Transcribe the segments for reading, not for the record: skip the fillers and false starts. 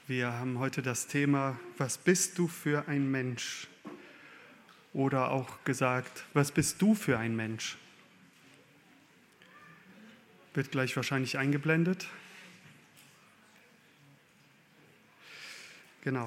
Wir haben heute das Thema, was bist du für ein Mensch? Oder auch gesagt, was bist du für ein Mensch? Wird gleich wahrscheinlich eingeblendet. Genau.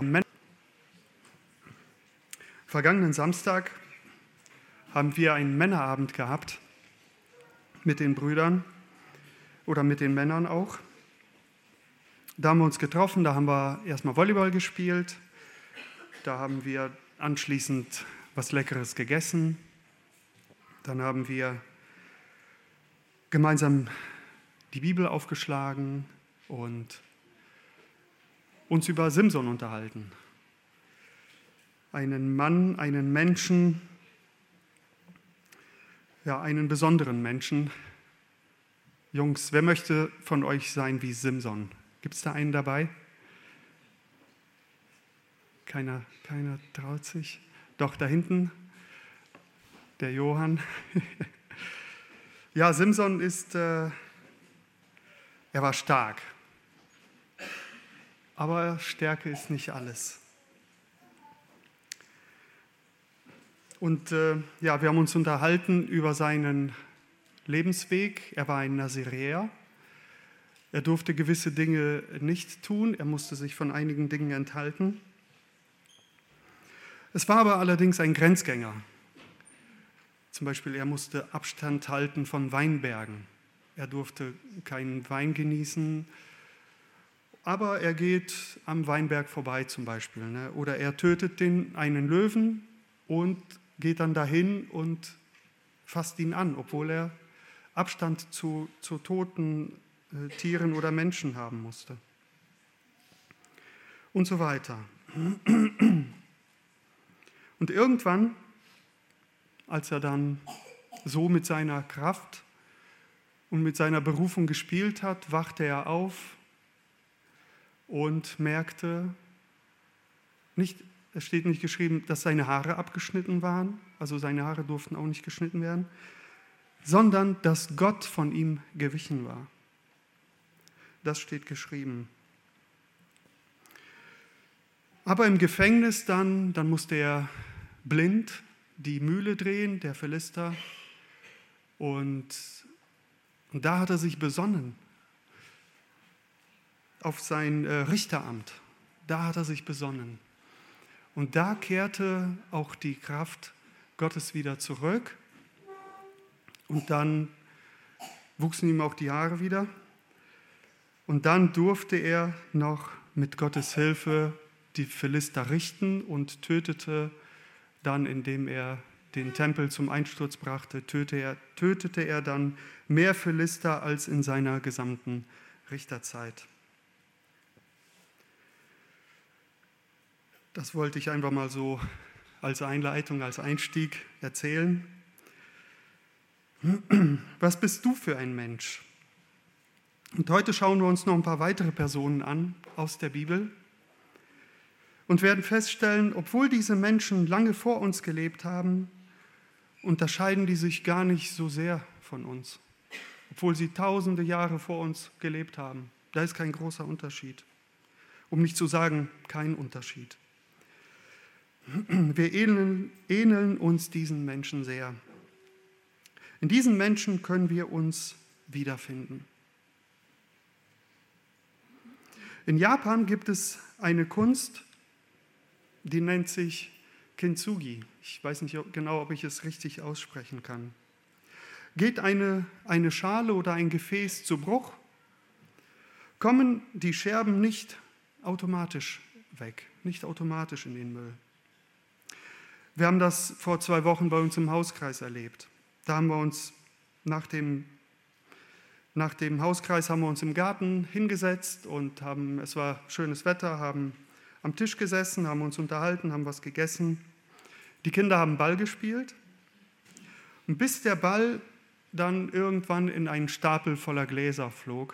Vergangenen Samstag haben wir einen Männerabend gehabt mit den Brüdern oder mit den Männern auch. Da haben wir uns getroffen, da haben wir erstmal Volleyball gespielt, da haben wir anschließend was Leckeres gegessen, dann haben wir gemeinsam die Bibel aufgeschlagen und uns über Simson unterhalten. Einen Mann, einen Menschen, ja, einen besonderen Menschen. Jungs, wer möchte von euch sein wie Simson? Gibt es da einen dabei? Keiner traut sich. Doch, da hinten, der Johann. Ja, Simson er war stark. Aber Stärke ist nicht alles. Und wir haben uns unterhalten über seinen Lebensweg. Er war ein Naziräer. Er durfte gewisse Dinge nicht tun, er musste sich von einigen Dingen enthalten. Es war aber allerdings ein Grenzgänger. Zum Beispiel, er musste Abstand halten von Weinbergen. Er durfte keinen Wein genießen, aber er geht am Weinberg vorbei zum Beispiel. Ne? Oder er tötet einen Löwen und geht dann dahin und fasst ihn an, obwohl er Abstand zu toten Tieren oder Menschen haben musste. Und so weiter. Und irgendwann, als er dann so mit seiner Kraft und mit seiner Berufung gespielt hat, wachte er auf und merkte, es steht nicht geschrieben, dass seine Haare abgeschnitten waren, also seine Haare durften auch nicht geschnitten werden, sondern dass Gott von ihm gewichen war. Das steht geschrieben. Aber im Gefängnis dann musste er blind die Mühle drehen, der Philister. Und da hat er sich besonnen auf sein Richteramt. Da hat er sich besonnen. Und da kehrte auch die Kraft Gottes wieder zurück. Und dann wuchsen ihm auch die Haare wieder. Und dann durfte er noch mit Gottes Hilfe die Philister richten und tötete dann, indem er den Tempel zum Einsturz brachte, tötete er dann mehr Philister als in seiner gesamten Richterzeit. Das wollte ich einfach mal so als Einleitung, als Einstieg erzählen. Was bist du für ein Mensch? Und heute schauen wir uns noch ein paar weitere Personen an aus der Bibel und werden feststellen, obwohl diese Menschen lange vor uns gelebt haben, unterscheiden die sich gar nicht so sehr von uns. Obwohl sie tausende Jahre vor uns gelebt haben. Da ist kein großer Unterschied. Um nicht zu sagen, kein Unterschied. Wir ähneln uns diesen Menschen sehr. In diesen Menschen können wir uns wiederfinden. In Japan gibt es eine Kunst, die nennt sich Kintsugi. Ich weiß nicht genau, ob ich es richtig aussprechen kann. Geht eine Schale oder ein Gefäß zu Bruch, kommen die Scherben nicht automatisch weg, nicht automatisch in den Müll. Wir haben das vor 2 Wochen bei uns im Hauskreis erlebt. Da haben wir uns nach dem Hauskreis haben wir uns im Garten hingesetzt und es war schönes Wetter, haben am Tisch gesessen, haben uns unterhalten, haben was gegessen. Die Kinder haben Ball gespielt und bis der Ball dann irgendwann in einen Stapel voller Gläser flog.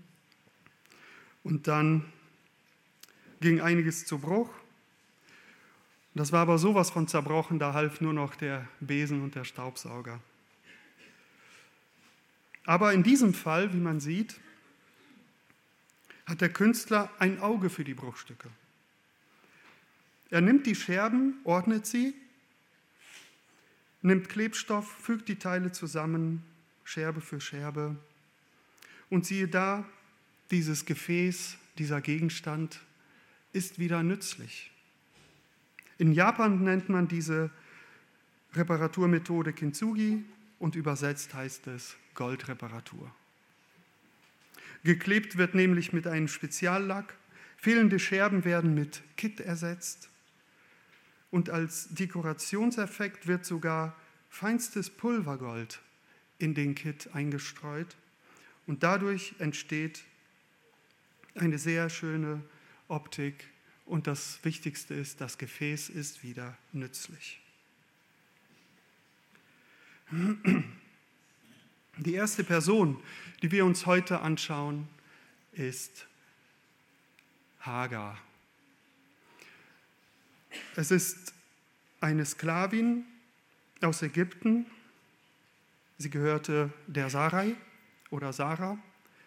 Und dann ging einiges zu Bruch. Das war aber sowas von zerbrochen, da half nur noch der Besen und der Staubsauger. Aber in diesem Fall, wie man sieht, hat der Künstler ein Auge für die Bruchstücke. Er nimmt die Scherben, ordnet sie, nimmt Klebstoff, fügt die Teile zusammen, Scherbe für Scherbe. Und siehe da, dieses Gefäß, dieser Gegenstand ist wieder nützlich. In Japan nennt man diese Reparaturmethode Kintsugi und übersetzt heißt es Goldreparatur. Geklebt wird nämlich mit einem Speziallack, fehlende Scherben werden mit Kitt ersetzt und als Dekorationseffekt wird sogar feinstes Pulvergold in den Kitt eingestreut und dadurch entsteht eine sehr schöne Optik und das Wichtigste ist, das Gefäß ist wieder nützlich. Die erste Person, die wir uns heute anschauen, ist Hagar. Es ist eine Sklavin aus Ägypten. Sie gehörte der Sarai oder Sarah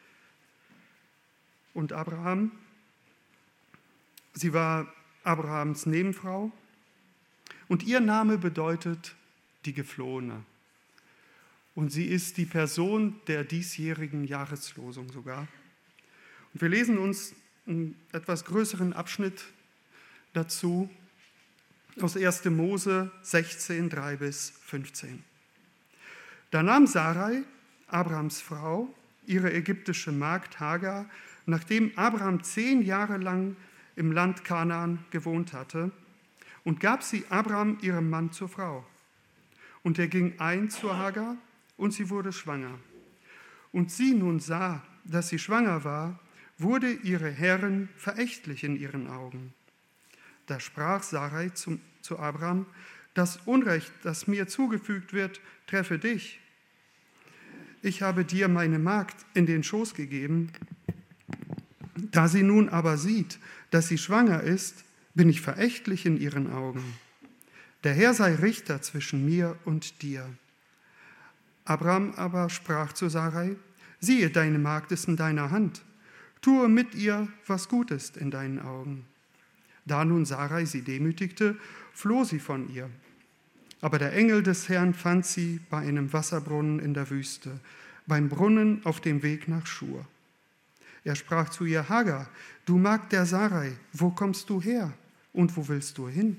und Abraham. Sie war Abrahams Nebenfrau und ihr Name bedeutet die Geflohene. Und sie ist die Person der diesjährigen Jahreslosung sogar. Und wir lesen uns einen etwas größeren Abschnitt dazu aus 1. Mose 16, 3-15. Da nahm Sarai, Abrahams Frau, ihre ägyptische Magd Hagar, nachdem Abraham 10 Jahre lang im Land Kanaan gewohnt hatte, und gab sie Abraham, ihrem Mann, zur Frau. Und er ging ein zu Hagar, und sie wurde schwanger. Und sie nun sah, dass sie schwanger war, wurde ihre Herrin verächtlich in ihren Augen. Da sprach Sarai zu Abraham: Das Unrecht, das mir zugefügt wird, treffe dich. Ich habe dir meine Magd in den Schoß gegeben. Da sie nun aber sieht, dass sie schwanger ist, bin ich verächtlich in ihren Augen. Der Herr sei Richter zwischen mir und dir. Abraham aber sprach zu Sarai: Siehe, deine Magd ist in deiner Hand. Tue mit ihr, was gut ist in deinen Augen. Da nun Sarai sie demütigte, floh sie von ihr. Aber der Engel des Herrn fand sie bei einem Wasserbrunnen in der Wüste, beim Brunnen auf dem Weg nach Schur. Er sprach zu ihr: Hagar, du Magd der Sarai, wo kommst du her und wo willst du hin?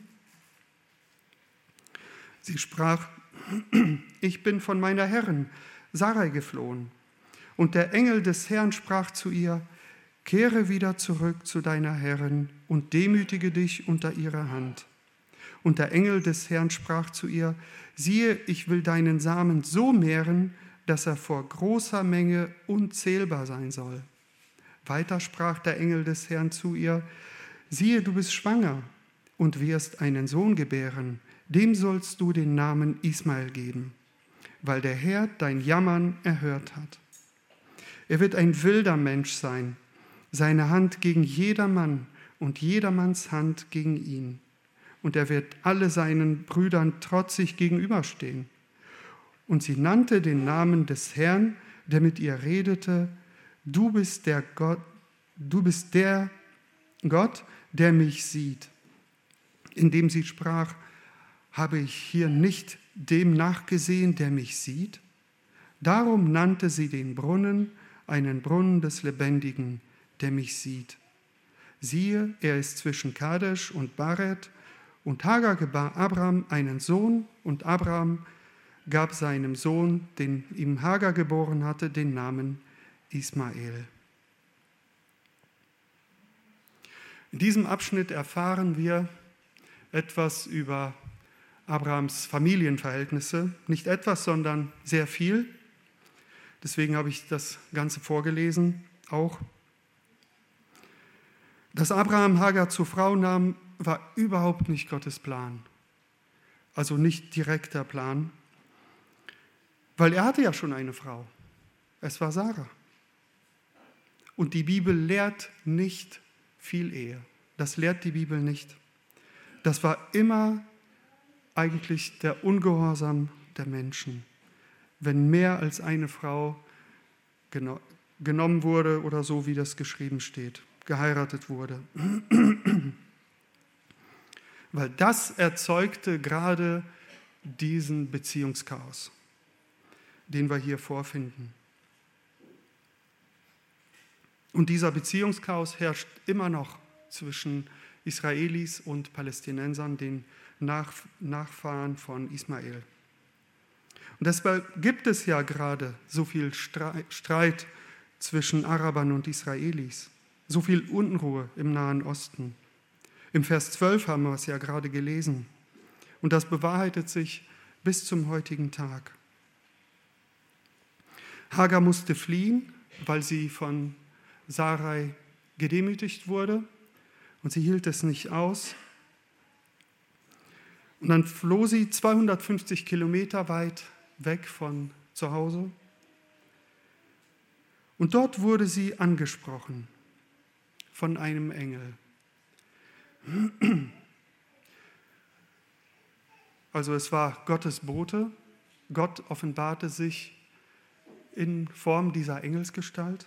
Sie sprach: Ich bin von meiner Herrin Sarai geflohen. Und der Engel des Herrn sprach zu ihr: Kehre wieder zurück zu deiner Herrin und demütige dich unter ihrer Hand. Und der Engel des Herrn sprach zu ihr: Siehe, ich will deinen Samen so mehren, dass er vor großer Menge unzählbar sein soll. Weiter sprach der Engel des Herrn zu ihr: Siehe, du bist schwanger und wirst einen Sohn gebären. Dem sollst du den Namen Ismael geben, weil der Herr dein Jammern erhört hat. Er wird ein wilder Mensch sein, seine Hand gegen jedermann und jedermanns Hand gegen ihn. Und er wird alle seinen Brüdern trotzig gegenüberstehen. Und sie nannte den Namen des Herrn, der mit ihr redete: Du bist der Gott, der mich sieht. Indem sie sprach: Habe ich hier nicht dem nachgesehen, der mich sieht? Darum nannte sie den Brunnen einen Brunnen des Lebendigen, der mich sieht. Siehe, er ist zwischen Kadesh und Baret, und Hagar gebar Abraham einen Sohn, und Abraham gab seinem Sohn, den ihm Hagar geboren hatte, den Namen Ismael. In diesem Abschnitt erfahren wir etwas über Abrahams Familienverhältnisse. Nicht etwas, sondern sehr viel. Deswegen habe ich das Ganze vorgelesen auch. Dass Abraham Hagar zur Frau nahm, war überhaupt nicht Gottes Plan. Also nicht direkter Plan. Weil er hatte ja schon eine Frau. Es war Sarah. Und die Bibel lehrt nicht viel Ehe. Das lehrt die Bibel nicht. Das war immer eigentlich der Ungehorsam der Menschen. Wenn mehr als eine Frau genommen wurde oder so, wie das geschrieben steht, geheiratet wurde. Weil das erzeugte gerade diesen Beziehungschaos, den wir hier vorfinden. Und dieser Beziehungschaos herrscht immer noch zwischen Israelis und Palästinensern, den Nachfahren von Ismael. Und deshalb gibt es ja gerade so viel Streit zwischen Arabern und Israelis, so viel Unruhe im Nahen Osten. Im Vers 12 haben wir es ja gerade gelesen. Und das bewahrheitet sich bis zum heutigen Tag. Hagar musste fliehen, weil sie von Sarai gedemütigt wurde und sie hielt es nicht aus. Und dann floh sie 250 Kilometer weit weg von zu Hause. Und dort wurde sie angesprochen von einem Engel. Also es war Gottes Bote. Gott offenbarte sich in Form dieser Engelsgestalt.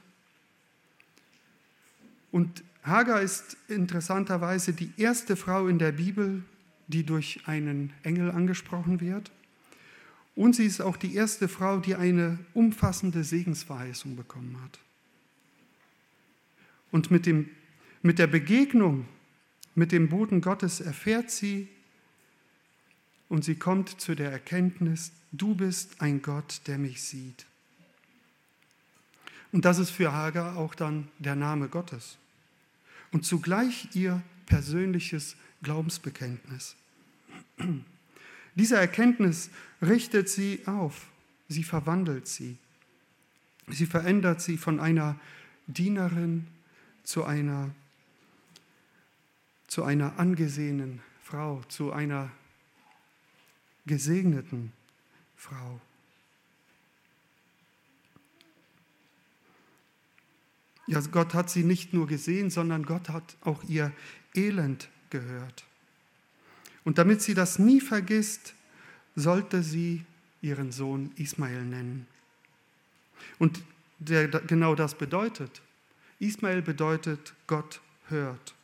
Und Hagar ist interessanterweise die erste Frau in der Bibel, die durch einen Engel angesprochen wird. Und sie ist auch die erste Frau, die eine umfassende Segensverheißung bekommen hat. Und mit der Begegnung mit dem Boten Gottes erfährt sie und sie kommt zu der Erkenntnis, du bist ein Gott, der mich sieht. Und das ist für Hagar auch dann der Name Gottes. Und zugleich ihr persönliches Glaubensbekenntnis. Diese Erkenntnis richtet sie auf, sie verwandelt sie. Sie verändert sie von einer Dienerin zu einer angesehenen Frau, zu einer gesegneten Frau. Ja, Gott hat sie nicht nur gesehen, sondern Gott hat auch ihr Elend gehört. Und damit sie das nie vergisst, sollte sie ihren Sohn Ismael nennen. Und genau das bedeutet. Ismael bedeutet, Gott hört.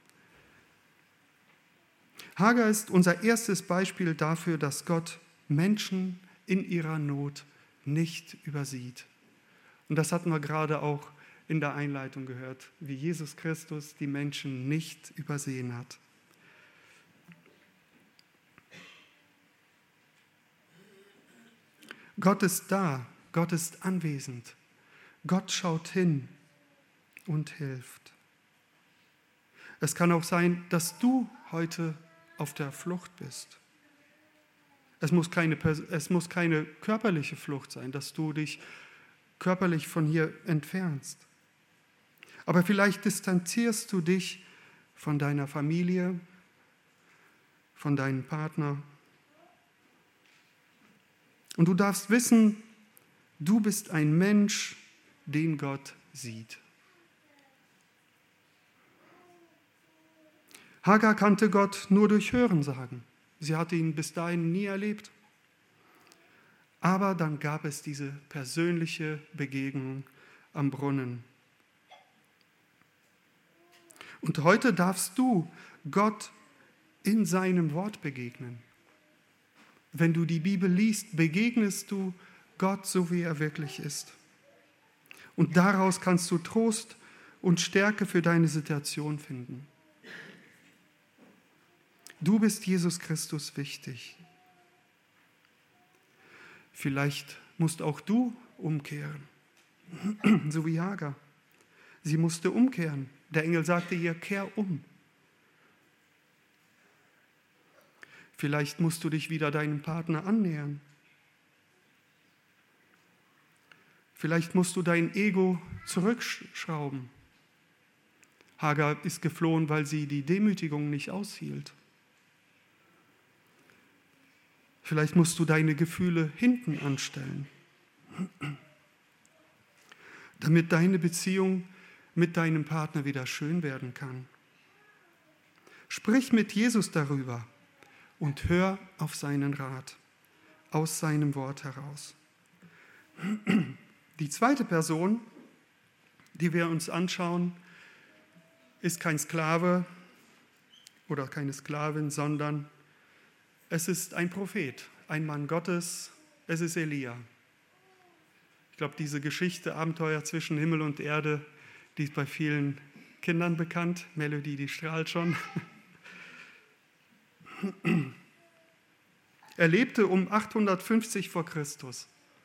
Hagar ist unser erstes Beispiel dafür, dass Gott Menschen in ihrer Not nicht übersieht. Und das hatten wir gerade auch in der Einleitung gehört, wie Jesus Christus die Menschen nicht übersehen hat. Gott ist da, Gott ist anwesend, Gott schaut hin und hilft. Es kann auch sein, dass du heute auf der Flucht bist. Es muss keine körperliche Flucht sein, dass du dich körperlich von hier entfernst. Aber vielleicht distanzierst du dich von deiner Familie, von deinem Partner. Und du darfst wissen, du bist ein Mensch, den Gott sieht. Hagar kannte Gott nur durch Hörensagen. Sie hatte ihn bis dahin nie erlebt. Aber dann gab es diese persönliche Begegnung am Brunnen. Und heute darfst du Gott in seinem Wort begegnen. Wenn du die Bibel liest, begegnest du Gott so, wie er wirklich ist. Und daraus kannst du Trost und Stärke für deine Situation finden. Du bist Jesus Christus wichtig. Vielleicht musst auch du umkehren, so wie Hagar. Sie musste umkehren. Der Engel sagte ihr, kehr um. Vielleicht musst du dich wieder deinem Partner annähern. Vielleicht musst du dein Ego zurückschrauben. Hagar ist geflohen, weil sie die Demütigung nicht aushielt. Vielleicht musst du deine Gefühle hinten anstellen, damit deine Beziehung mit deinem Partner wieder schön werden kann. Sprich mit Jesus darüber und hör auf seinen Rat, aus seinem Wort heraus. Die zweite Person, die wir uns anschauen, ist kein Sklave oder keine Sklavin, sondern es ist ein Prophet, ein Mann Gottes, es ist Elia. Ich glaube, diese Geschichte, Abenteuer zwischen Himmel und Erde, die ist bei vielen Kindern bekannt. Melodie, die strahlt schon. Er lebte um 850 vor Christus.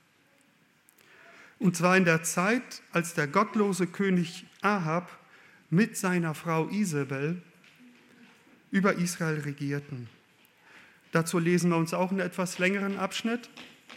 Und zwar in der Zeit, als der gottlose König Ahab mit seiner Frau Isabel über Israel regierten. Dazu lesen wir uns auch einen etwas längeren Abschnitt.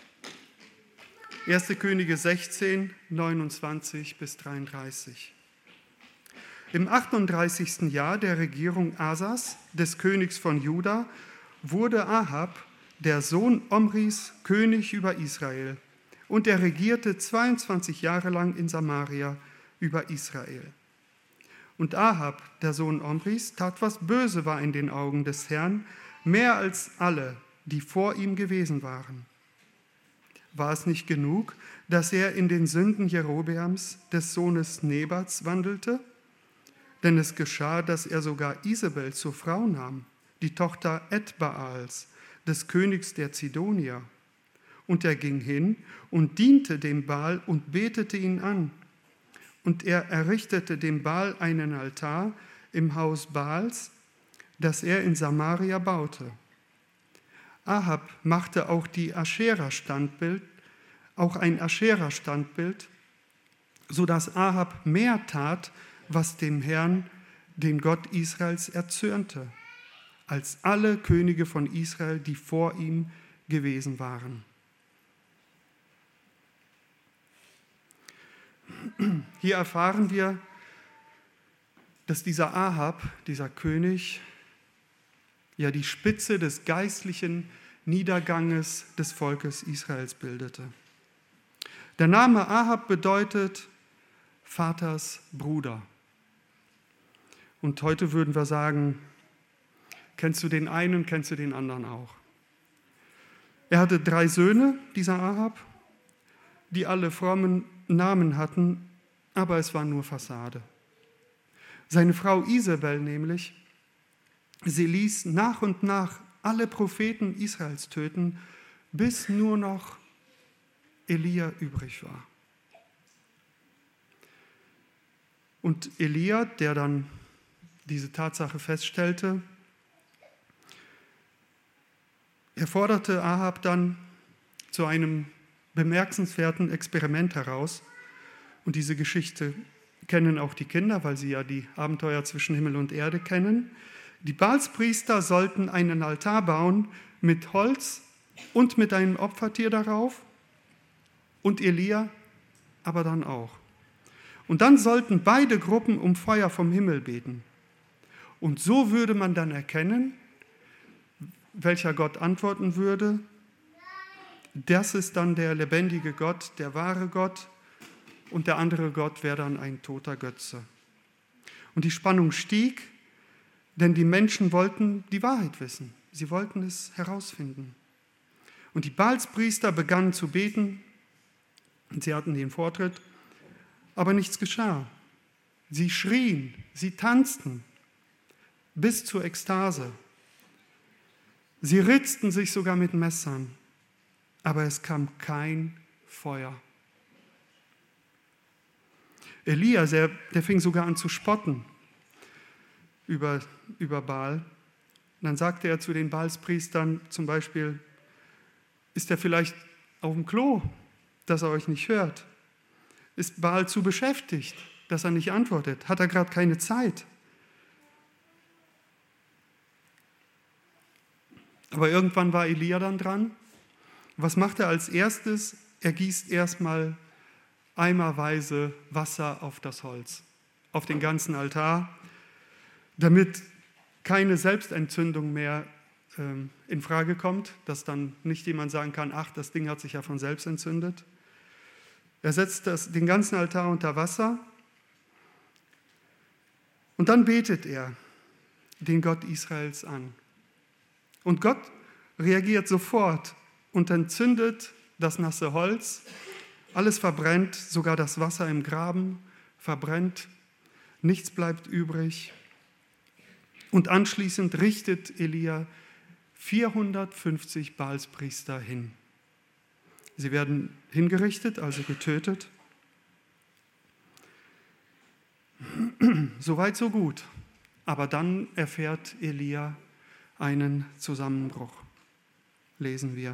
1. Könige 16, 29 bis 33. Im 38. Jahr der Regierung Asas, des Königs von Juda, wurde Ahab, der Sohn Omris, König über Israel. Und er regierte 22 Jahre lang in Samaria über Israel. Und Ahab, der Sohn Omris, tat, was böse war in den Augen des Herrn, mehr als alle, die vor ihm gewesen waren. War es nicht genug, dass er in den Sünden Jerobeams, des Sohnes Nebats, wandelte? Denn es geschah, dass er sogar Isabel zur Frau nahm, die Tochter Etbaals, des Königs der Zidonier. Und er ging hin und diente dem Baal und betete ihn an. Und er errichtete dem Baal einen Altar im Haus Baals, das er in Samaria baute. Ahab machte auch ein Aschera-Standbild, sodass Ahab mehr tat, was dem Herrn, den Gott Israels, erzürnte, als alle Könige von Israel, die vor ihm gewesen waren. Hier erfahren wir, dass dieser Ahab, dieser König, ja die Spitze des geistlichen Niederganges des Volkes Israels bildete. Der Name Ahab bedeutet Vaters Bruder. Und heute würden wir sagen, kennst du den einen, kennst du den anderen auch. Er hatte 3 Söhne, dieser Ahab, die alle frommen Namen hatten, aber es war nur Fassade. Seine Frau Isabel nämlich, sie ließ nach und nach alle Propheten Israels töten, bis nur noch Elia übrig war. Und Elia, der dann diese Tatsache feststellte, er forderte Ahab dann zu einem bemerkenswerten Experiment heraus. Und diese Geschichte kennen auch die Kinder, weil sie ja die Abenteuer zwischen Himmel und Erde kennen. Die Baalspriester sollten einen Altar bauen mit Holz und mit einem Opfertier darauf und Elia aber dann auch. Und dann sollten beide Gruppen um Feuer vom Himmel beten. Und so würde man dann erkennen, welcher Gott antworten würde. Das ist dann der lebendige Gott, der wahre Gott, und der andere Gott wäre dann ein toter Götze. Und die Spannung stieg, denn die Menschen wollten die Wahrheit wissen. Sie wollten es herausfinden. Und die Baalspriester begannen zu beten, und sie hatten den Vortritt, aber nichts geschah. Sie schrien, sie tanzten bis zur Ekstase. Sie ritzten sich sogar mit Messern, aber es kam kein Feuer. Elia, der fing sogar an zu spotten über Baal. Und dann sagte er zu den Baalspriestern zum Beispiel, ist er vielleicht auf dem Klo, dass er euch nicht hört? Ist Baal zu beschäftigt, dass er nicht antwortet? Hat er gerade keine Zeit? Aber irgendwann war Elia dann dran. Was macht er als erstes? Er gießt erstmal eimerweise Wasser auf das Holz, auf den ganzen Altar, damit keine Selbstentzündung mehr in Frage kommt, dass dann nicht jemand sagen kann, ach, das Ding hat sich ja von selbst entzündet. Er setzt den ganzen Altar unter Wasser und dann betet er den Gott Israels an. Und Gott reagiert sofort und entzündet das nasse Holz, alles verbrennt, sogar das Wasser im Graben verbrennt, nichts bleibt übrig. Und anschließend richtet Elia 450 Baalspriester hin. Sie werden hingerichtet, also getötet. Soweit, so gut. Aber dann erfährt Elia einen Zusammenbruch. Lesen wir.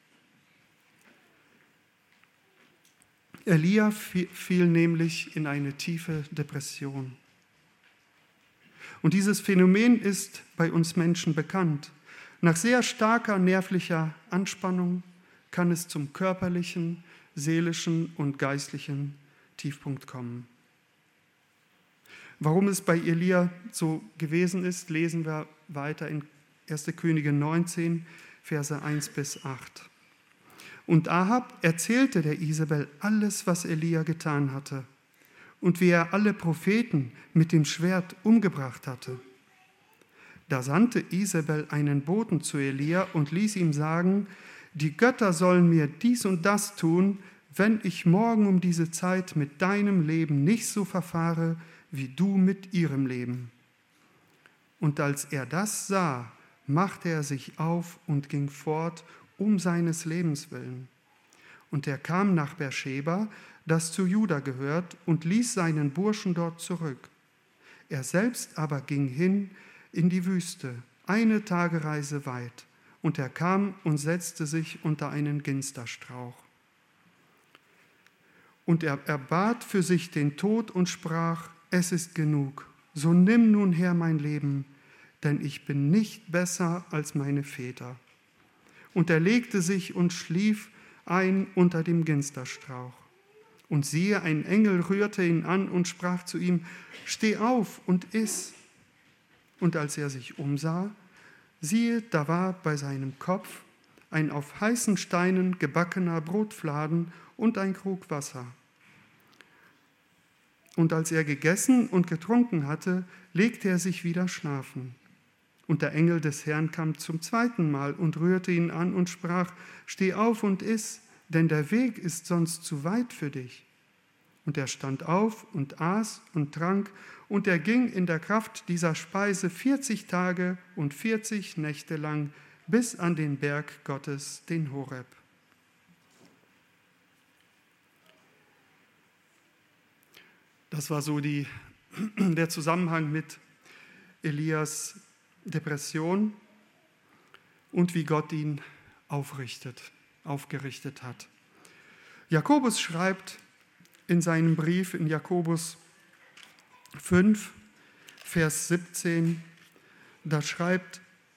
Elia fiel nämlich in eine tiefe Depression. Und dieses Phänomen ist bei uns Menschen bekannt. Nach sehr starker nervlicher Anspannung kann es zum körperlichen, seelischen und geistlichen Tiefpunkt kommen. Warum es bei Elia so gewesen ist, lesen wir weiter in 1. Könige 19, Verse 1 bis 8. Und Ahab erzählte der Isabel alles, was Elia getan hatte und wie er alle Propheten mit dem Schwert umgebracht hatte. Da sandte Isabel einen Boten zu Elia und ließ ihm sagen, die Götter sollen mir dies und das tun, wenn ich morgen um diese Zeit mit deinem Leben nicht so verfahre, wie du mit ihrem Leben. Und als er das sah, machte er sich auf und ging fort, um seines Lebens willen. Und er kam nach Beersheba, das zu Juda gehört, und ließ seinen Burschen dort zurück. Er selbst aber ging hin in die Wüste, 1 Tagereise weit, und er kam und setzte sich unter einen Ginsterstrauch. Und er bat für sich den Tod und sprach, es ist genug, so nimm nun her mein Leben, denn ich bin nicht besser als meine Väter. Und er legte sich und schlief ein unter dem Ginsterstrauch. Und siehe, ein Engel rührte ihn an und sprach zu ihm, steh auf und iss. Und als er sich umsah, siehe, da war bei seinem Kopf ein auf heißen Steinen gebackener Brotfladen und ein Krug Wasser. Und als er gegessen und getrunken hatte, legte er sich wieder schlafen. Und der Engel des Herrn kam zum 2. Mal und rührte ihn an und sprach, steh auf und iss, denn der Weg ist sonst zu weit für dich. Und er stand auf und aß und trank, und er ging in der Kraft dieser Speise 40 Tage und 40 Nächte lang bis an den Berg Gottes, den Horeb. Das war so der Zusammenhang mit Elias Depression und wie Gott ihn aufgerichtet hat. Jakobus schreibt in seinem Brief in Jakobus 5, Vers 17, da schreibt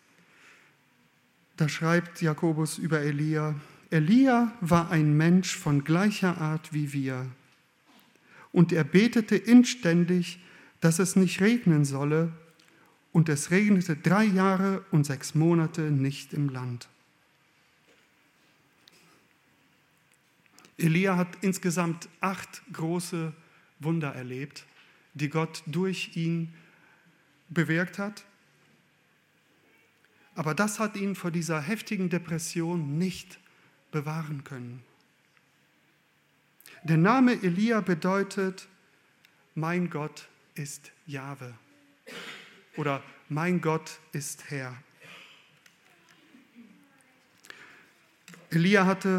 Jakobus über Elia, Elia war ein Mensch von gleicher Art wie wir. Und er betete inständig, dass es nicht regnen solle, und es regnete 3 Jahre und 6 Monate nicht im Land. Elia hat insgesamt 8 große Wunder erlebt, die Gott durch ihn bewirkt hat. Aber das hat ihn vor dieser heftigen Depression nicht bewahren können. Der Name Elia bedeutet, mein Gott ist Jahwe oder mein Gott ist Herr. Elia hatte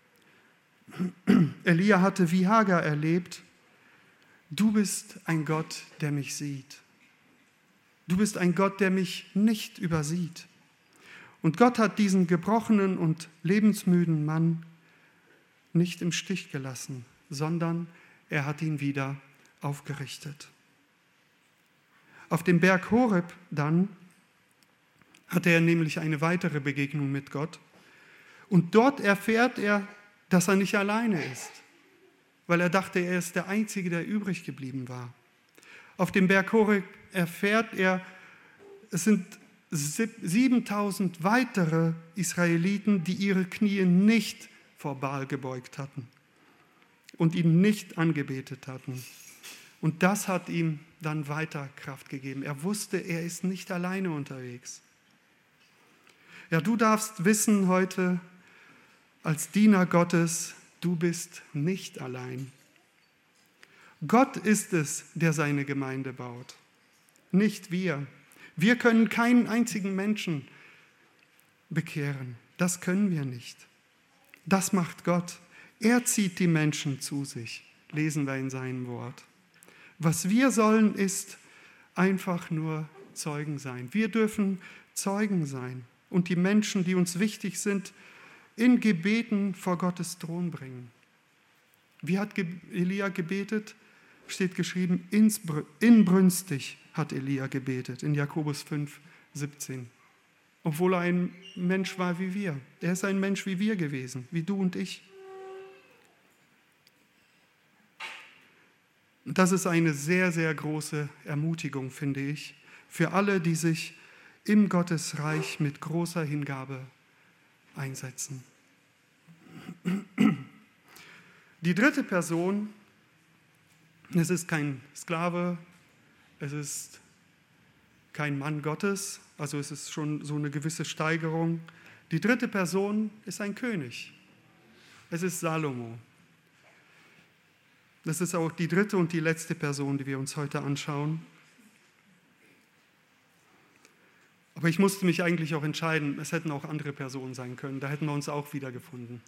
wie Hagar erlebt, du bist ein Gott, der mich sieht. Du bist ein Gott, der mich nicht übersieht. Und Gott hat diesen gebrochenen und lebensmüden Mann nicht im Stich gelassen, sondern er hat ihn wieder aufgerichtet. Auf dem Berg Horeb dann hatte er nämlich eine weitere Begegnung mit Gott. Und dort erfährt er, dass er nicht alleine ist, weil er dachte, er ist der Einzige, der übrig geblieben war. Auf dem Berg Horeb erfährt er, es sind 7000 weitere Israeliten, die ihre Knie nicht vor Baal gebeugt hatten und ihn nicht angebetet hatten. Und das hat ihm dann weiter Kraft gegeben. Er wusste, er ist nicht alleine unterwegs. Ja, du darfst wissen heute als Diener Gottes, du bist nicht allein. Gott ist es, der seine Gemeinde baut, nicht wir. Wir können keinen einzigen Menschen bekehren. Das können wir nicht. Das macht Gott. Er zieht die Menschen zu sich, lesen wir in seinem Wort. Was wir sollen, ist einfach nur Zeugen sein. Wir dürfen Zeugen sein und die Menschen, die uns wichtig sind, in Gebeten vor Gottes Thron bringen. Wie hat Elia gebetet? Steht geschrieben, inbrünstig hat Elia gebetet, in Jakobus 5,17. Obwohl er ein Mensch war wie wir. Er ist ein Mensch wie wir gewesen, wie du und ich. Das ist eine sehr, sehr große Ermutigung, finde ich, für alle, die sich im Gottesreich mit großer Hingabe einsetzen. Die dritte Person, es ist kein Sklave, es ist kein Mann Gottes, also es ist schon so eine gewisse Steigerung. Die dritte Person ist ein König. Es ist Salomo. Das ist auch die dritte und die letzte Person, die wir uns heute anschauen. Aber ich musste mich eigentlich auch entscheiden, es hätten auch andere Personen sein können, da hätten wir uns auch wiedergefunden.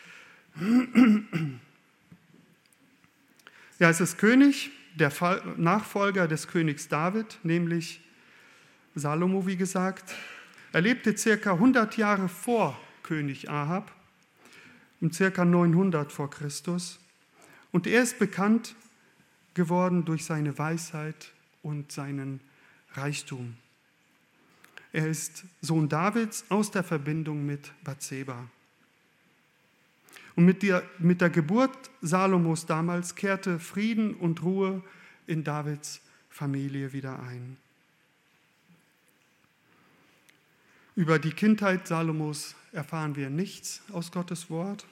Ja, es ist König, der Nachfolger des Königs David, nämlich Salomo, wie gesagt. Er lebte circa 100 Jahre vor König Ahab, um circa 900 vor Christus. Und er ist bekannt geworden durch seine Weisheit und seinen Reichtum. Er ist Sohn Davids aus der Verbindung mit Bathseba. Und mit der Geburt Salomos damals kehrte Frieden und Ruhe in Davids Familie wieder ein. Über die Kindheit Salomos erfahren wir nichts aus Gottes Wort.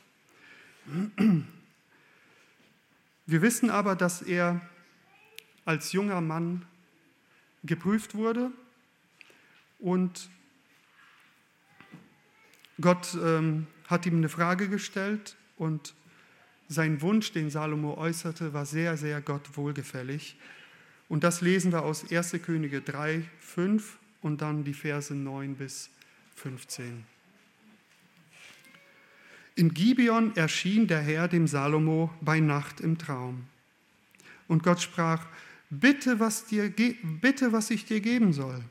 Wir wissen aber, dass er als junger Mann geprüft wurde und Gott hat ihm eine Frage gestellt und sein Wunsch, den Salomo äußerte, war sehr, sehr Gott wohlgefällig. Und das lesen wir aus 1. Könige 3, 5 und dann die Verse 9 bis 15. In Gibeon erschien der Herr dem Salomo bei Nacht im Traum. Und Gott sprach, bitte, was ich dir geben soll.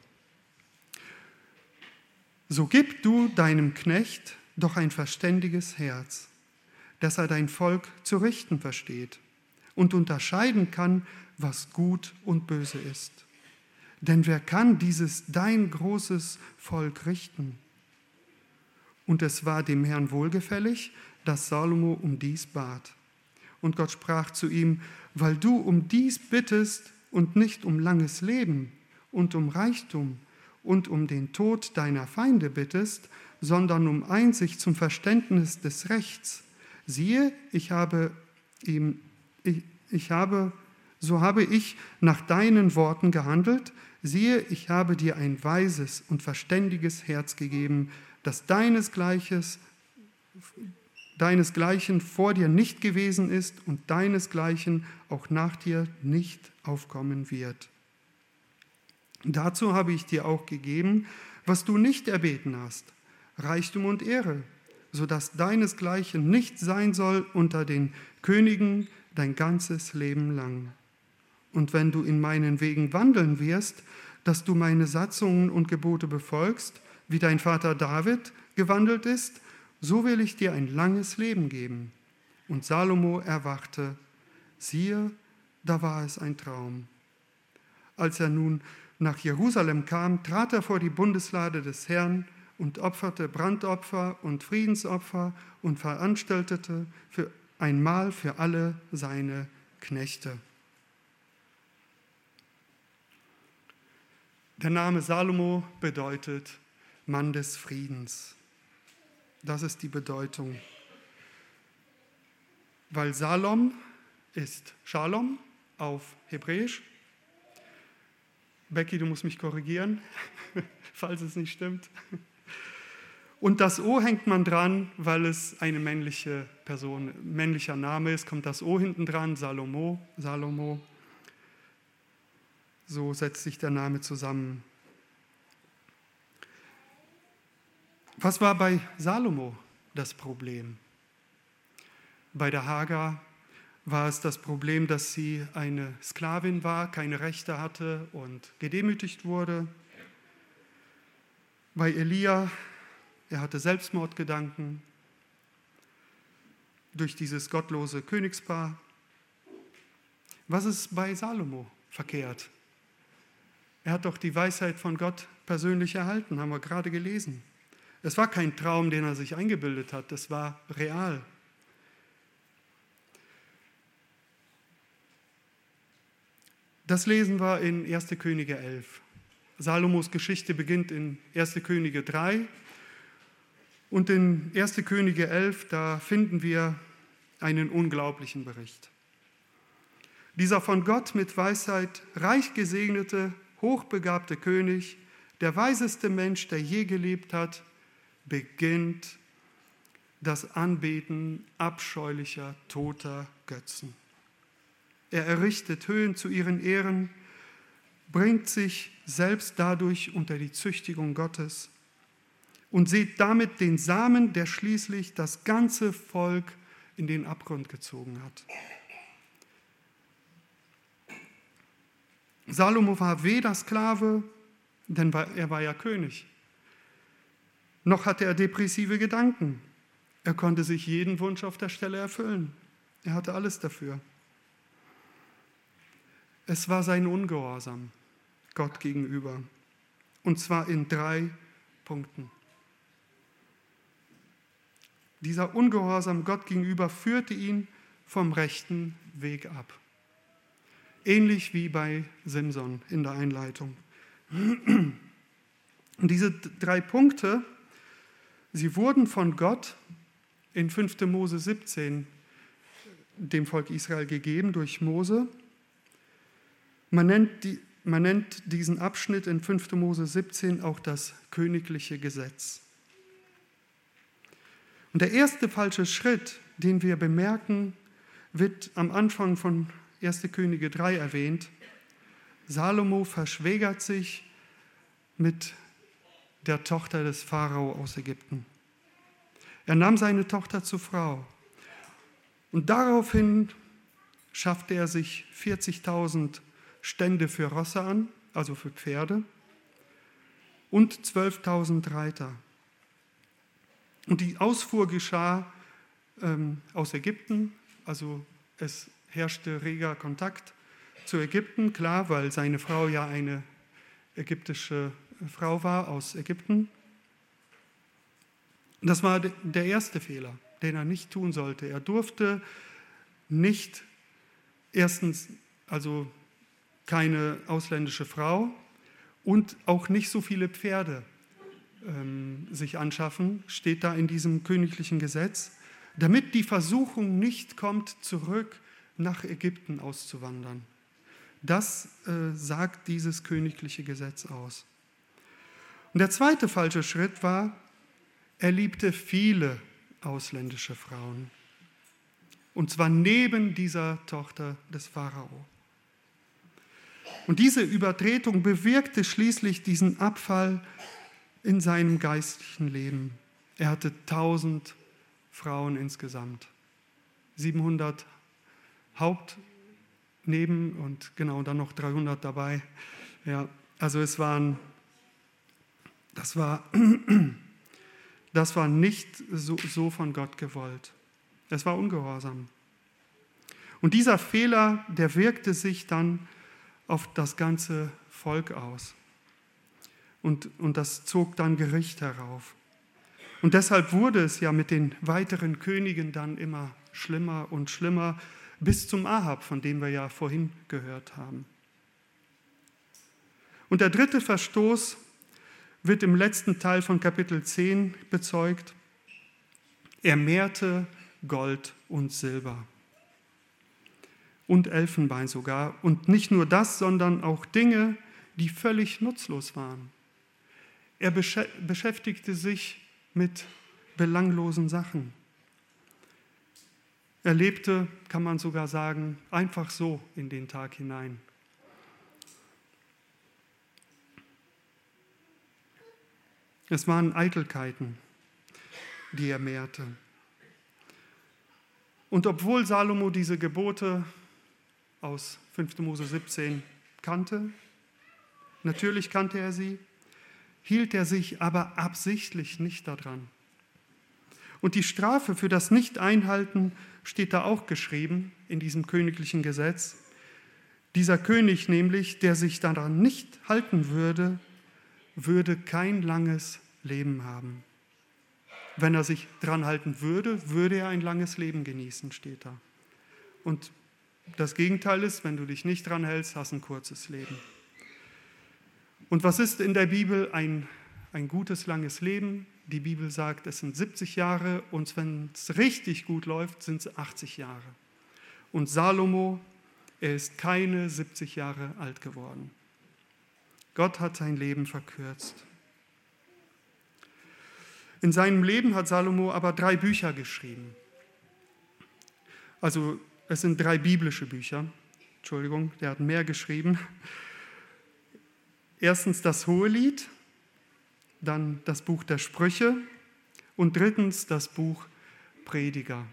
So gib du deinem Knecht doch ein verständiges Herz, dass er dein Volk zu richten versteht und unterscheiden kann, was gut und böse ist. Denn wer kann dieses dein großes Volk richten? Und es war dem Herrn wohlgefällig, dass Salomo um dies bat. Und Gott sprach zu ihm, weil du um dies bittest und nicht um langes Leben und um Reichtum und um den Tod deiner Feinde bittest, sondern um Einsicht zum Verständnis des Rechts. Siehe, so habe ich nach deinen Worten gehandelt. Siehe, ich habe dir ein weises und verständiges Herz gegeben, das deinesgleichen vor dir nicht gewesen ist und deinesgleichen auch nach dir nicht aufkommen wird. Dazu habe ich dir auch gegeben, was du nicht erbeten hast, Reichtum und Ehre, sodass deinesgleichen nicht sein soll unter den Königen dein ganzes Leben lang. Und wenn du in meinen Wegen wandeln wirst, dass du meine Satzungen und Gebote befolgst, wie dein Vater David gewandelt ist, so will ich dir ein langes Leben geben. Und Salomo erwachte, siehe, da war es ein Traum. Als er nun nach Jerusalem kam, trat er vor die Bundeslade des Herrn und opferte Brandopfer und Friedensopfer und veranstaltete ein Mahl für alle seine Knechte. Der Name Salomo bedeutet Mann des Friedens. Das ist die Bedeutung. Weil Salom ist Shalom auf Hebräisch. Becky, du musst mich korrigieren, falls es nicht stimmt. Und das O hängt man dran, weil es eine männliche Person, männlicher Name ist, kommt das O hinten dran, Salomo. So setzt sich der Name zusammen. Was war bei Salomo das Problem? Bei der Hagar war es das Problem, dass sie eine Sklavin war, keine Rechte hatte und gedemütigt wurde. Bei Elia, er hatte Selbstmordgedanken durch dieses gottlose Königspaar. Was ist bei Salomo verkehrt? Er hat doch die Weisheit von Gott persönlich erhalten, haben wir gerade gelesen. Es war kein Traum, den er sich eingebildet hat, das war real. Das lesen wir in 1. Könige 11. Salomos Geschichte beginnt in 1. Könige 3. Und in 1. Könige 11, da finden wir einen unglaublichen Bericht. Dieser von Gott mit Weisheit reich gesegnete, hochbegabte König, der weiseste Mensch, der je gelebt hat, beginnt das Anbeten abscheulicher, toter Götzen. Er errichtet Höhen zu ihren Ehren, bringt sich selbst dadurch unter die Züchtigung Gottes und sät damit den Samen, der schließlich das ganze Volk in den Abgrund gezogen hat. Salomo war weder Sklave, denn er war ja König, noch hatte er depressive Gedanken. Er konnte sich jeden Wunsch auf der Stelle erfüllen. Er hatte alles dafür. Es war sein Ungehorsam Gott gegenüber, und zwar in 3 Punkten. Dieser Ungehorsam Gott gegenüber führte ihn vom rechten Weg ab. Ähnlich wie bei Simson in der Einleitung. Und diese 3 Punkte, sie wurden von Gott in 5. Mose 17 dem Volk Israel gegeben durch Mose. Man nennt diesen Abschnitt in 5. Mose 17 auch das königliche Gesetz. Und der erste falsche Schritt, den wir bemerken, wird am Anfang von 1. Könige 3 erwähnt. Salomo verschwägert sich mit der Tochter des Pharao aus Ägypten. Er nahm seine Tochter zur Frau und daraufhin schaffte er sich 40.000 Stände für Rosse an, also für Pferde, und 12.000 Reiter. Und die Ausfuhr geschah aus Ägypten, also es herrschte reger Kontakt zu Ägypten, klar, weil seine Frau ja eine ägyptische Frau war aus Ägypten. Das war der erste Fehler, den er nicht tun sollte. Er durfte nicht erstens, also keine ausländische Frau und auch nicht so viele Pferde sich anschaffen, steht da in diesem königlichen Gesetz, damit die Versuchung nicht kommt, zurück nach Ägypten auszuwandern. Das sagt dieses königliche Gesetz aus. Und der zweite falsche Schritt war, er liebte viele ausländische Frauen. Und zwar neben dieser Tochter des Pharao. Und diese Übertretung bewirkte schließlich diesen Abfall in seinem geistlichen Leben. Er hatte 1000 Frauen insgesamt. 700 Hauptneben und genau dann noch 300 dabei. Ja, also das war nicht so von Gott gewollt. Es war ungehorsam. Und dieser Fehler, der wirkte sich dann auf das ganze Volk aus. Und das zog dann Gericht herauf. Und deshalb wurde es ja mit den weiteren Königen dann immer schlimmer und schlimmer, bis zum Ahab, von dem wir ja vorhin gehört haben. Und der dritte Verstoß wird im letzten Teil von Kapitel 10 bezeugt. Er mehrte Gold und Silber und Elfenbein sogar. Und nicht nur das, sondern auch Dinge, die völlig nutzlos waren. Er beschäftigte sich mit belanglosen Sachen. Er lebte, kann man sogar sagen, einfach so in den Tag hinein. Es waren Eitelkeiten, die er mehrte. Und obwohl Salomo diese Gebote aus 5. Mose 17 kannte, natürlich kannte er sie, hielt er sich aber absichtlich nicht daran. Und die Strafe für das Nicht-Einhalten steht da auch geschrieben in diesem königlichen Gesetz. Dieser König nämlich, der sich daran nicht halten würde, würde kein langes Leben haben. Wenn er sich daran halten würde, würde er ein langes Leben genießen, steht da. Und das Gegenteil ist, wenn du dich nicht dran hältst, hast ein kurzes Leben. Und was ist in der Bibel ein gutes, langes Leben? Die Bibel sagt, es sind 70 Jahre und wenn es richtig gut läuft, sind es 80 Jahre. Und Salomo, er ist keine 70 Jahre alt geworden. Gott hat sein Leben verkürzt. In seinem Leben hat Salomo aber 3 Bücher geschrieben. Also es sind 3 biblische Bücher. Entschuldigung, der hat mehr geschrieben. Erstens das Hohelied, dann das Buch der Sprüche und drittens das Buch Prediger.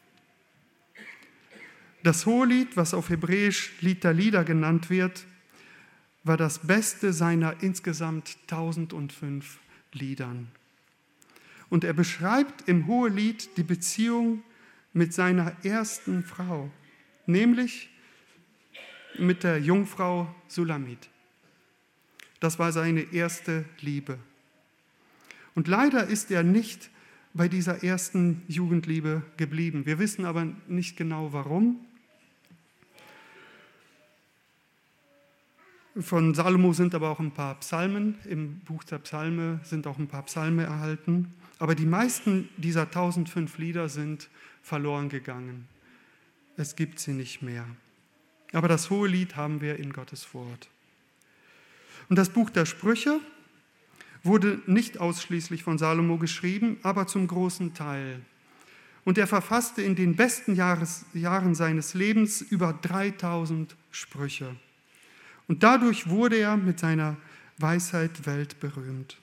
Das Hohelied, was auf Hebräisch Lied der Lieder genannt wird, war das beste seiner insgesamt 1005 Liedern. Und er beschreibt im Hohelied die Beziehung mit seiner ersten Frau, nämlich mit der Jungfrau Sulamit. Das war seine erste Liebe. Und leider ist er nicht bei dieser ersten Jugendliebe geblieben. Wir wissen aber nicht genau warum. Von Salomo sind aber auch ein paar Psalmen, im Buch der Psalme sind auch ein paar Psalme erhalten. Aber die meisten dieser 1005 Lieder sind verloren gegangen. Es gibt sie nicht mehr. Aber das Hohelied haben wir in Gottes Wort. Und das Buch der Sprüche wurde nicht ausschließlich von Salomo geschrieben, aber zum großen Teil. Und er verfasste in den besten Jahren seines Lebens über 3000 Sprüche. Und dadurch wurde er mit seiner Weisheit weltberühmt.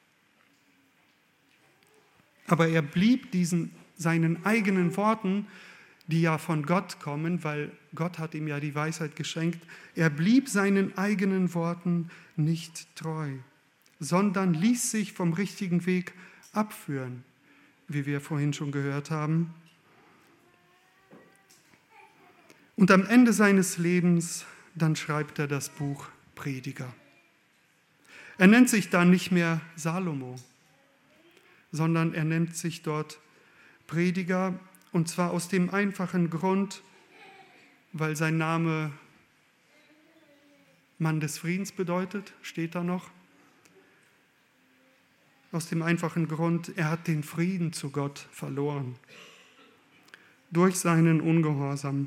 Aber er blieb seinen eigenen Worten, die ja von Gott kommen, weil Gott hat ihm ja die Weisheit geschenkt, er blieb seinen eigenen Worten nicht treu, sondern ließ sich vom richtigen Weg abführen, wie wir vorhin schon gehört haben. Und am Ende seines Lebens, dann schreibt er das Buch Prediger. Er nennt sich da nicht mehr Salomo, sondern er nennt sich dort Prediger, und zwar aus dem einfachen Grund, weil sein Name Mann des Friedens bedeutet, steht da noch. Aus dem einfachen Grund, er hat den Frieden zu Gott verloren durch seinen Ungehorsam.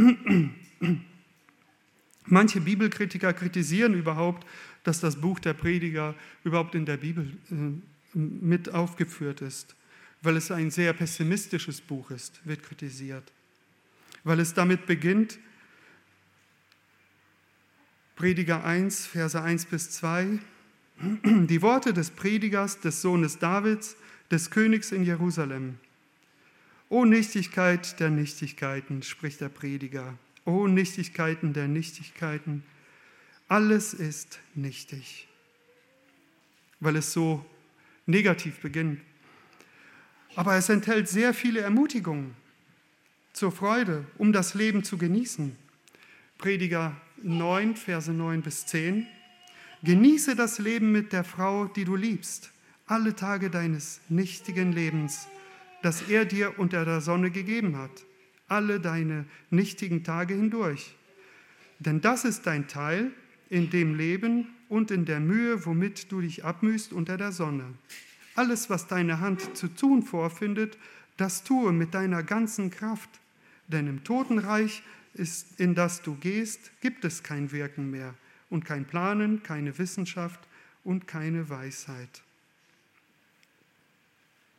Manche Bibelkritiker kritisieren überhaupt, dass das Buch der Prediger überhaupt in der Bibel mit aufgeführt ist, weil es ein sehr pessimistisches Buch ist, wird kritisiert. Weil es damit beginnt, Prediger 1, Verse 1 bis 2, die Worte des Predigers, des Sohnes Davids, des Königs in Jerusalem. O Nichtigkeit der Nichtigkeiten, spricht der Prediger. O Nichtigkeiten der Nichtigkeiten, alles ist nichtig. Weil es so negativ beginnt. Aber es enthält sehr viele Ermutigungen zur Freude, um das Leben zu genießen. Prediger 9, Verse 9 bis 10. Genieße das Leben mit der Frau, die du liebst, alle Tage deines nichtigen Lebens, das er dir unter der Sonne gegeben hat, alle deine nichtigen Tage hindurch. Denn das ist dein Teil in dem Leben und in der Mühe, womit du dich abmühst unter der Sonne. Alles, was deine Hand zu tun vorfindet, das tue mit deiner ganzen Kraft. Denn im Totenreich, in das du gehst, gibt es kein Wirken mehr und kein Planen, keine Wissenschaft und keine Weisheit.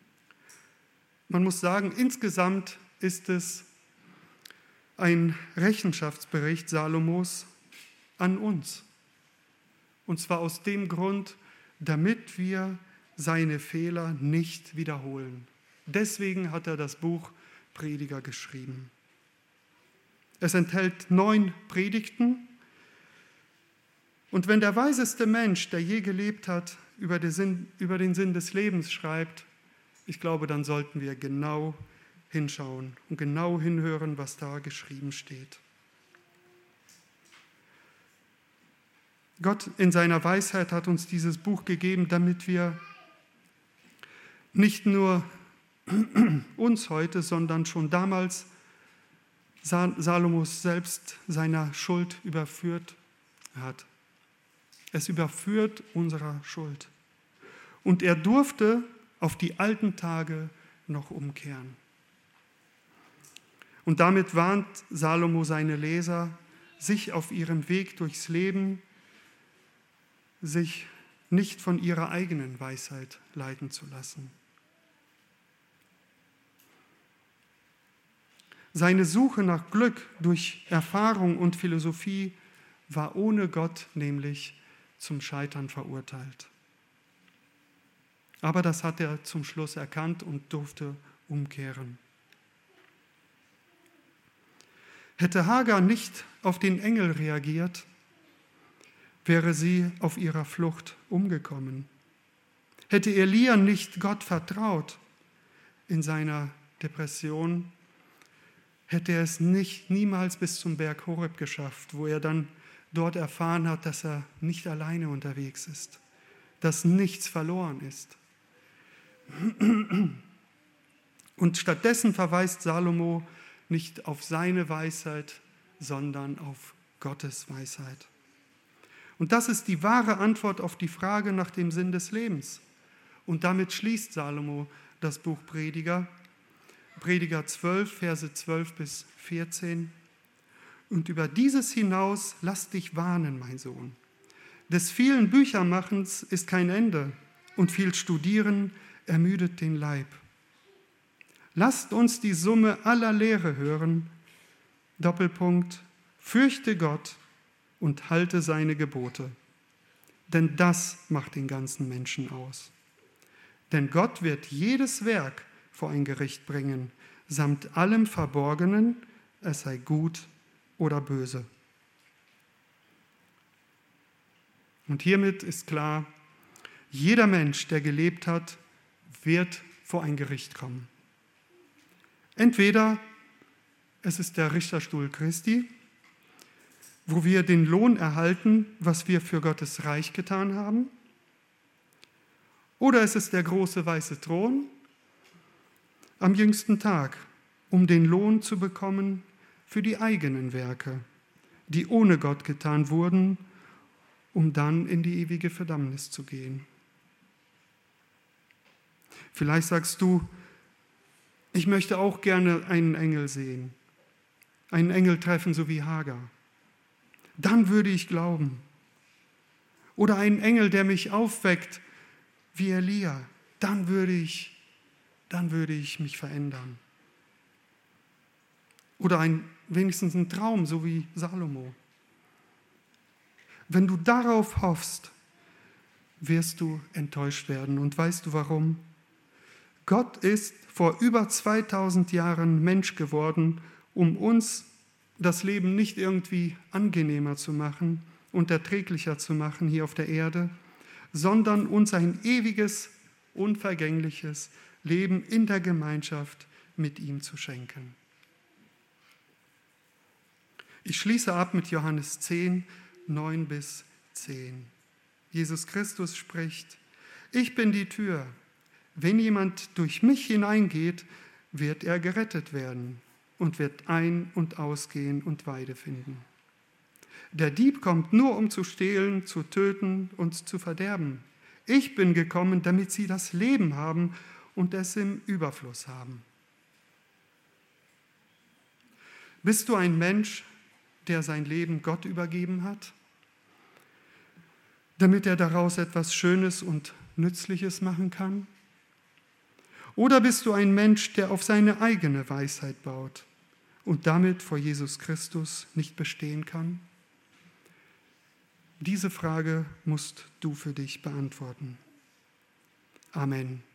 man muss sagen, insgesamt ist es ein Rechenschaftsbericht Salomos an uns. Und zwar aus dem Grund, damit wir seine Fehler nicht wiederholen. Deswegen hat er das Buch Prediger geschrieben. Es enthält 9 Predigten. Und wenn der weiseste Mensch, der je gelebt hat, über den Sinn des Lebens schreibt, ich glaube, dann sollten wir genau hinschauen und genau hinhören, was da geschrieben steht. Gott in seiner Weisheit hat uns dieses Buch gegeben, damit wir nicht nur uns heute, sondern schon damals Salomos selbst seiner Schuld überführt hat. Es überführt unserer Schuld. Und er durfte auf die alten Tage noch umkehren. Und damit warnt Salomo seine Leser, sich auf ihrem Weg durchs Leben, sich nicht von ihrer eigenen Weisheit leiten zu lassen. Seine Suche nach Glück durch Erfahrung und Philosophie war ohne Gott nämlich zum Scheitern verurteilt. Aber das hat er zum Schluss erkannt und durfte umkehren. Hätte Hagar nicht auf den Engel reagiert, wäre sie auf ihrer Flucht umgekommen. Hätte Elia nicht Gott vertraut in seiner Depression, hätte er es niemals bis zum Berg Horeb geschafft, wo er dann dort erfahren hat, dass er nicht alleine unterwegs ist, dass nichts verloren ist. Und stattdessen verweist Salomo nicht auf seine Weisheit, sondern auf Gottes Weisheit. Und das ist die wahre Antwort auf die Frage nach dem Sinn des Lebens. Und damit schließt Salomo das Buch Prediger. Prediger 12, Verse 12 bis 14. Und über dieses hinaus lass dich warnen, mein Sohn. Des vielen Büchermachens ist kein Ende und viel Studieren ermüdet den Leib. Lasst uns die Summe aller Lehre hören. Doppelpunkt, fürchte Gott und halte seine Gebote. Denn das macht den ganzen Menschen aus. Denn Gott wird jedes Werk vor ein Gericht bringen, samt allem Verborgenen, es sei gut oder böse. Und hiermit ist klar, jeder Mensch, der gelebt hat, wird vor ein Gericht kommen. Entweder es ist der Richterstuhl Christi, wo wir den Lohn erhalten, was wir für Gottes Reich getan haben, oder es ist der große weiße Thron am jüngsten Tag, um den Lohn zu bekommen für die eigenen Werke, die ohne Gott getan wurden, um dann in die ewige Verdammnis zu gehen. Vielleicht sagst du, ich möchte auch gerne einen Engel sehen, einen Engel treffen, so wie Hagar. Dann würde ich glauben. Oder einen Engel, der mich aufweckt, wie Elia. Dann würde ich mich verändern. Oder wenigstens ein Traum, so wie Salomo. Wenn du darauf hoffst, wirst du enttäuscht werden. Und weißt du warum? Gott ist vor über 2000 Jahren Mensch geworden, um uns das Leben nicht irgendwie angenehmer zu machen und erträglicher zu machen hier auf der Erde, sondern uns ein ewiges, unvergängliches Leben in der Gemeinschaft mit ihm zu schenken. Ich schließe ab mit Johannes 10, 9 bis 10. Jesus Christus spricht, ich bin die Tür. Wenn jemand durch mich hineingeht, wird er gerettet werden und wird ein- und ausgehen und Weide finden. Der Dieb kommt nur, um zu stehlen, zu töten und zu verderben. Ich bin gekommen, damit sie das Leben haben und es im Überfluss haben. Bist du ein Mensch, der sein Leben Gott übergeben hat, damit er daraus etwas Schönes und Nützliches machen kann? Oder bist du ein Mensch, der auf seine eigene Weisheit baut und damit vor Jesus Christus nicht bestehen kann? Diese Frage musst du für dich beantworten. Amen.